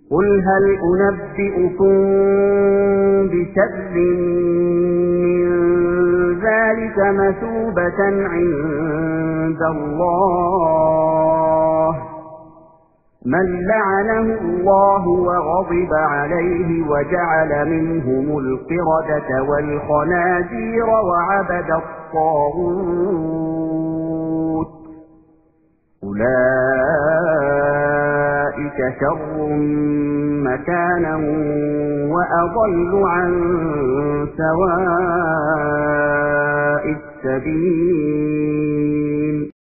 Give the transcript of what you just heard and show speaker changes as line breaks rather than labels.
قل هل أنبئكم بشر من ذلك مثوبة عند الله من لعنه الله وغضب عليه وجعل منهم القردة والخنازير وعبد الطاغوت أولئك شر مكانا وأضل عن سواء السبيل.